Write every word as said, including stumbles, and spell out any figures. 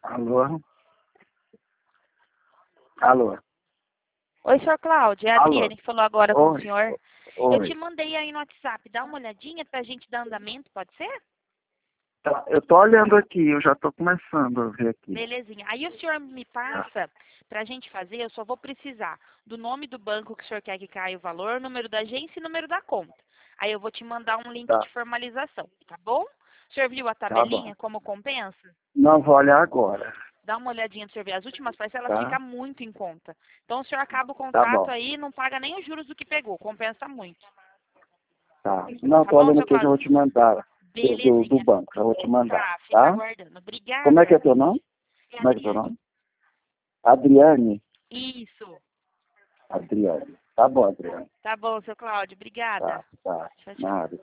Alô? Alô? Oi, senhor Cláudio, é a Alô? Adriane que falou agora com o Oi. senhor. Oi. Eu te mandei aí no WhatsApp, dá uma olhadinha pra gente dar andamento, pode ser? Tá, eu tô olhando aqui, eu já tô começando a ver aqui. Belezinha. Aí o senhor me passa pra gente fazer, eu só vou precisar do nome do banco que o senhor quer que caia o valor, número da agência e número da conta. Aí eu vou te mandar um link Tá, de formalização, tá bom? O senhor viu a tá bom. tabelinha, como compensa? Não vou olhar agora, Dá uma olhadinha do senhor ver. As últimas parcelas tá? ficam muito em conta. Então o senhor acaba o Tá contrato bom, aí e não paga nem os juros do que pegou. Compensa muito. tá. Não, Tá tô bom, olhando seu aqui, eu já vou Cláudio? te mandar do, do, do Belezinha. banco, já vou te mandar, Tá, fica tá? aguardando. Como é que é Obrigada. teu nome? É Como é que é teu Adriane. nome? Adriane? Isso. Adriane. Tá bom, Adriane. Tá bom, seu Cláudio. Obrigada. Tá, tá. Tchau, tchau. Nada.